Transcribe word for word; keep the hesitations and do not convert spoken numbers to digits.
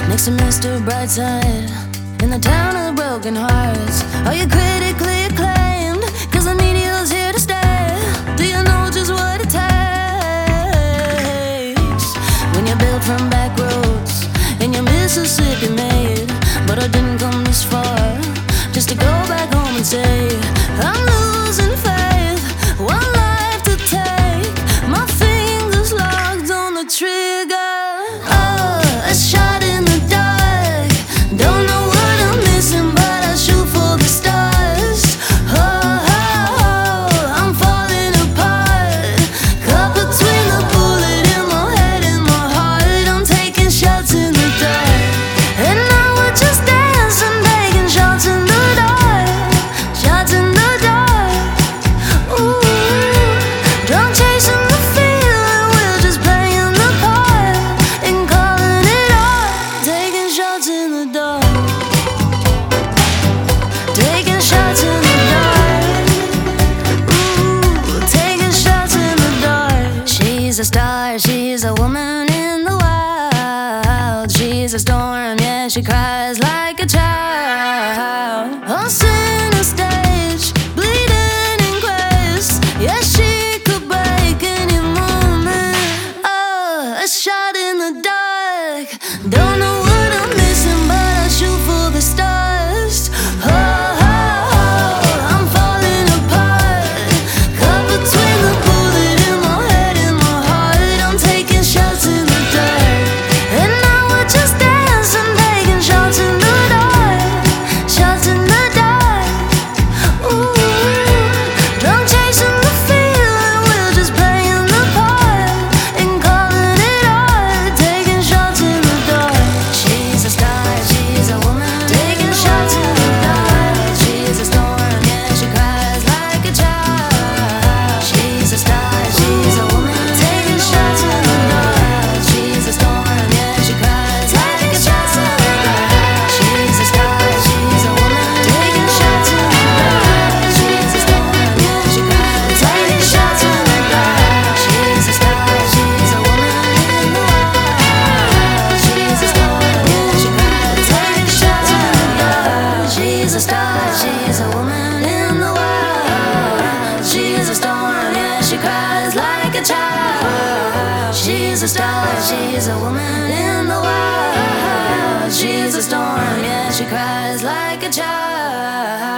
next to Mister Brightside, in the town of broken hearts. Are you critically acclaimed? Cause the media's here to stay. Do you know just what it takes when you're built from back roads and you're Mississippi made? But I didn't come this far just to go back home and say I'm losing faith, one life to take, my fingers locked on the trigger. Oh, a shot in the dark, don't know what I'm missing, but I shoot for the stars. Oh, oh, oh, I'm falling apart, caught between the bullet in my head and my heart. I'm taking shots in the dark, and now we're just dancing, taking shots in the dark, shots in the dark. Ooh, drunk chasing the feeling, we're just playing the part and calling it art. Taking shots in the dark, taking shots in the dark. Ooh, taking shots in the dark. She's a star, she's a woman in the wild. She's a storm, yeah, she cries like a child. On center stage, bleeding in grace, yeah, she could break any moment. Oh, a shot in the dark, don't know what I'm missing, but I shoot for the stars. Oh, oh, oh, I'm falling apart, caught between the bullet in my head and my heart. I'm taking shots in the dark, and now we're just dancing, taking shots in the dark, shots in the dark. Ooh, drunk chasing the feeling, we're just playing the part and calling it art. Taking shots in the dark. She's a star, she's a woman, taking shots in the dark. She's a storm, yeah, she cries like a child. She's a star, she's a woman, taking shots in the dark. She's a storm, yeah, she cries like a child. She's a star, she's a woman, taking shots in the dark. She's a storm, yeah, she cries, taking shots in the dark. She's a star, she's a woman in the wild. She's a storm, yeah, she cries, taking shots in the dark. She's a star, she's a woman in the wild. She's a storm, yeah, she cries like a child. She's a star, she's a woman in the wild. She's a storm, yeah, she cries like a child.